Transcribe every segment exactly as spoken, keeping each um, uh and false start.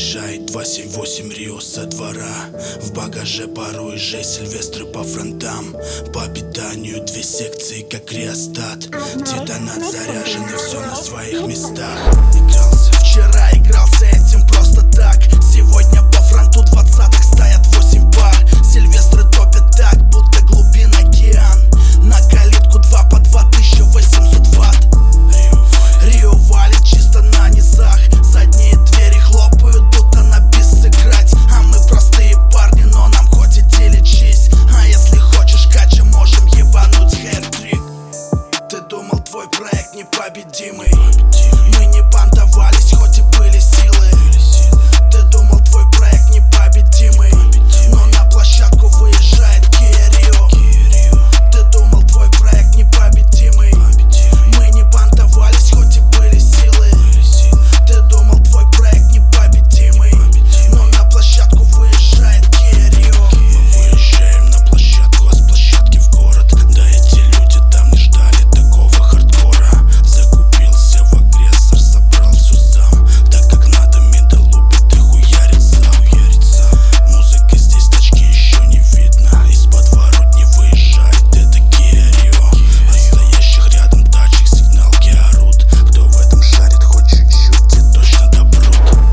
Выезжает два семь восемь Рио со двора. В багаже пару ежей, Сильвестры по фронтам. По питанию две секции, как реостат. Детонат заряжены, все на своих местах. Игрался вчера, игрался этим просто так. Сегодня по фронту двадцатых стоят восемь пар. Сильвестры топят так, будто глубин океан. На калитку два по два тысяча восемьсот ватт. Рио валит чисто на низах. Задние двери хлопают, будто на бис сыграть. А мы простые парни, но нам хоть иди лечись. А если хочешь кача, можем ебануть хэт-трик. Ты думал, твой проект непобедимый? Мы не бандовались, хоть и были силы. Ты думал, твой проект непобедимый? Но на площадку выезжает Kia Rio. Ты думал, твой проект непобедимый? Мы не бандовались, хоть и были силы. Ты думал, твой проект непобедимый? Но на площадку выезжает Kia Rio. Мы выезжаем на площадку, а с площадки в город. Да эти люди там не ждали такого хардкора. Закупился в агрессор, собрал всю сам. Так как надо, мидл лупит и хуярит сам. Музыка здесь, тачки еще не видно. Из подворот не выезжает, это Kia Rio. От стоящих рядом тачек сигналки орут. Кто в этом шарит хоть чуть-чуть, те точно добрут.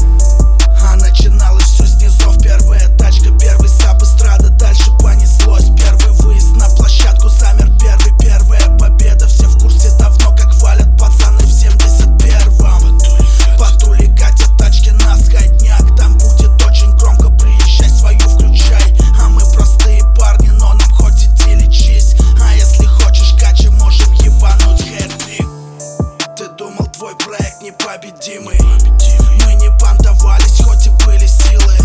А начиналось все с низов. Первая тачка, первый сап, эстрада, дальше понеслось. Первый выезд на площадку, замер первый. Первая победа, все в курсе давно, как валят пацаны в семьдесят первом. Потули катят тачки на скайдняк. Там будет очень громко, приезжай, свою включай. А мы простые парни, но нам хоть иди лечись. А если хочешь кача, можем ебануть хэт-трик. Ты думал, твой проект непобедимый? Мы не бандовались, хоть и были силы.